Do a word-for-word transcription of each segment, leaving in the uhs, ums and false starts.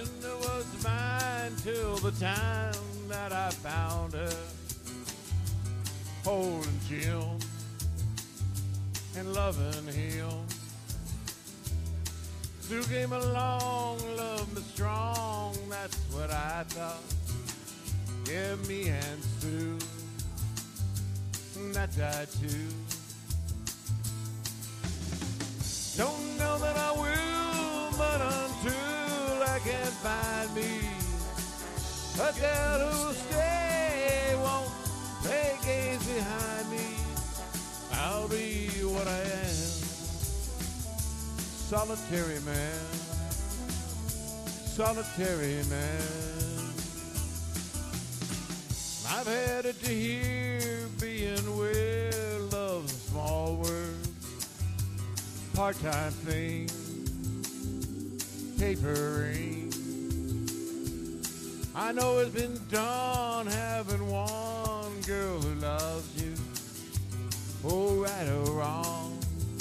was mine till the time that I found her, holding Jim and loving him. Sue came along, loved me strong, that's what I thought. Yeah, me and Sue, that died too. Don't know that I will, but until I can find me a girl who'll stay, won't play games behind me, I'll be what I am, solitary man, solitary man. I've had it to hear being where love's a small word, part-time thing, papering. I know it's been done having one girl who loves you, oh, right or wrong,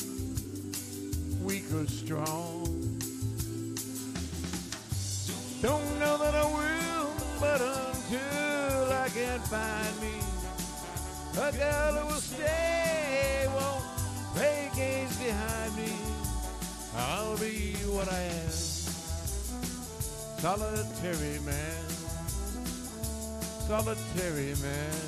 weak or strong. Don't know that I will, but until I can find me a girl who will stay, won't play games behind me, I'll be what I am, solitary man, solitary man.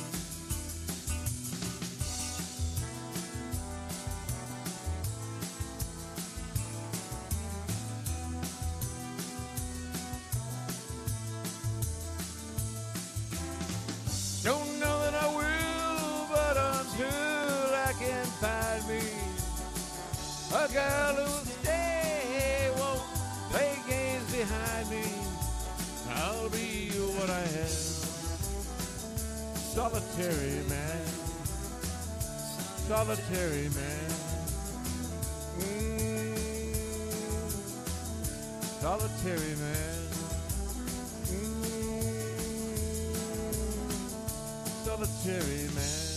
Don't know that I will, but until I can find me a girl who'll stay, won't play games behind me, I'll be what I am, solitary man, solitary man, mm, solitary man, mm, solitary man.